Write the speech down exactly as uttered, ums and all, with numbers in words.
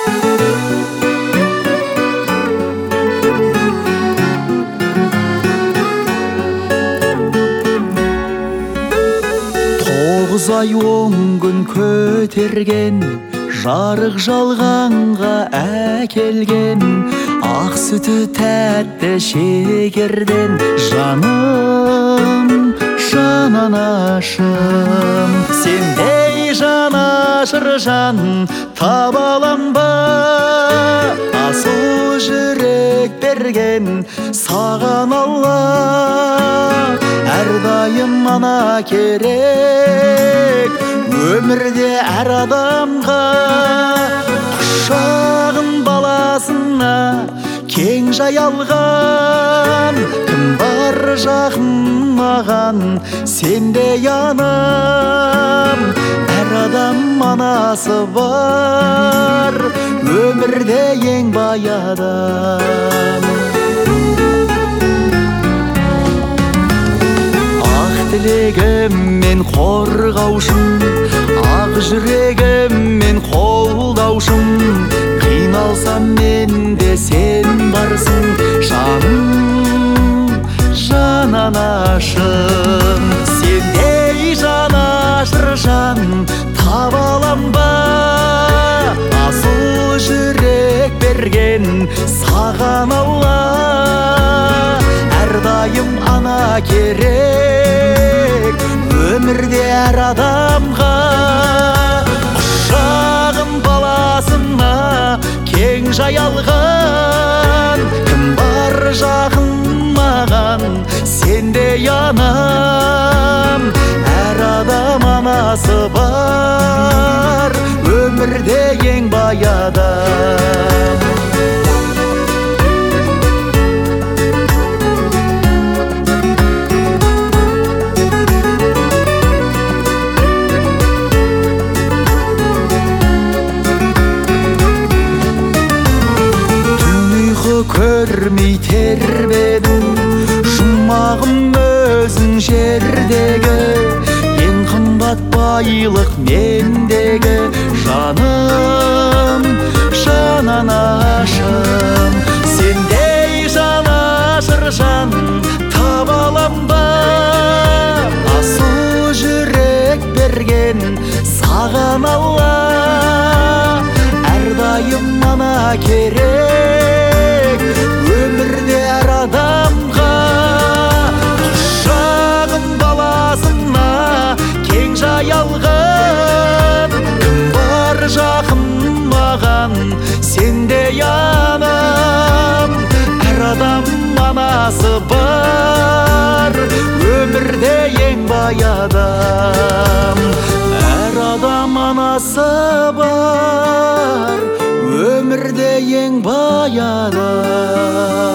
Тоғыз ай он күн көтерген, жарық жалғанға әкелген, ақ сүті тәтті шекерден, жаным, жананашым. Сендей жанашыр жан таба алам ба, асыл жүрек берген саған Алла. Әрдайым ана керек өмірде әр адамға, құшағын баласына кең жайалған. Кім бар жақын маған, сендей анам. Әр адам анасы бар, өмірде ең бай адам. Тілегіммен қорғаушым, ақ жүрегіммен қолдаушым. Қиналсам менде сен барсың, жаным, жананашым. Сендей жанашыр жан таба алам ба, асыл жүрек берген саған Алла. Әрдайым ана керек өмірде әр адамға, құшағын баласына кең жайалған. Кім бар жақын маған, сендей анам. Әр адам анасы бар, өмірде ең бай адам. Көрмей тербедім, жұмағым өзің жердегі, ең қымбат байлық мендегі, жаным, жананашым. Сендей жанашыр жан таба алам ба, асыл жүрек берген саған Алла. Әрдайым ана керек өмірде әр адамға, құшағын баласына кең жайалған. Кім бар жақын маған, сендей анам. Әр адам анасы бар, өмірде ең бай адам. Әр адам анасы бар, өмірде ең бай адам.